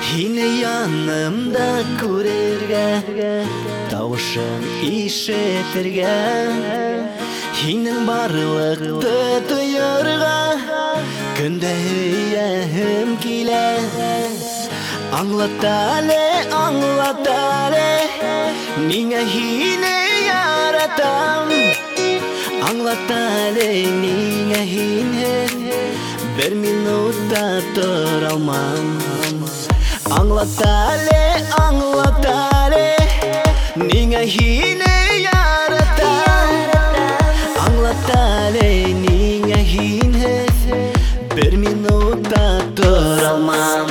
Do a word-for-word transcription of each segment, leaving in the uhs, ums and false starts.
Yine yanımda көрерге, тауышын ишетерге, Хинен барлықты тойырға, күнде үйәм келе. Аңлатале, аңлатале, миңа хине яратам. Аңлатале, миңа хине, бір минутта тұр алмам. Аңлатале, аңлатале, миңа хине яратам. Аңлатале, миңа хине, бір минутта тұр алмам.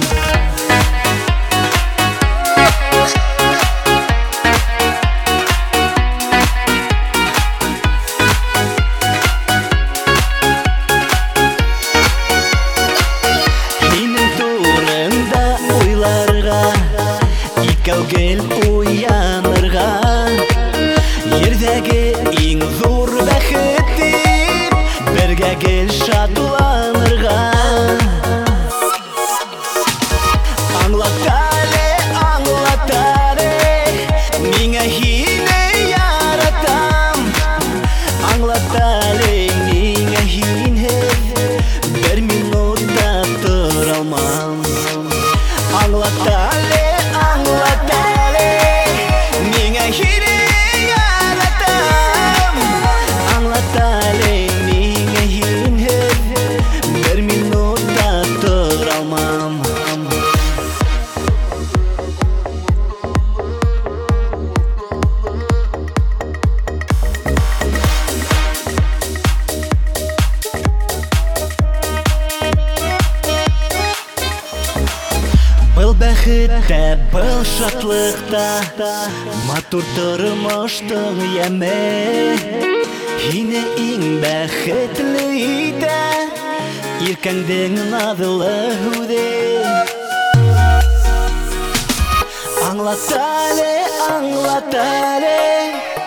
Икәүгел уянырға, ердәге иң зур бәхет дип, бергә гел шатланырға. Аңлатале, аңлатале, миңа хине яратам. Аңлатале, миңа хине, бір минутта тұр алмам. Аңлатале, аңлатале, миңа хине яратам. Аңлатале, миңа хине, бір минутта тұр алмам. Был бәхеттә, был шатлыкта, матур тормыштың яме. Һине иң бәхетле итә, иркәңдең наҙлы һүҙе. Аңлатале, аңлатале,